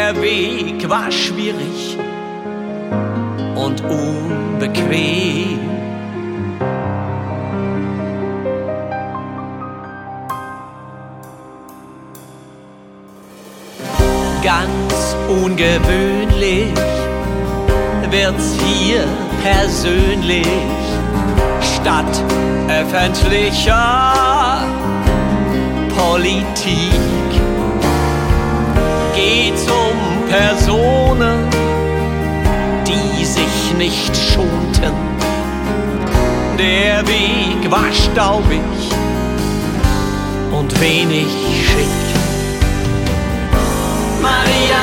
Der Weg war schwierig und unbequem. Ganz ungewöhnlich wird's hier persönlich statt öffentlicher Politik. Geht's um Personen, die sich nicht schonten. Der Weg war staubig und wenig schick. Maria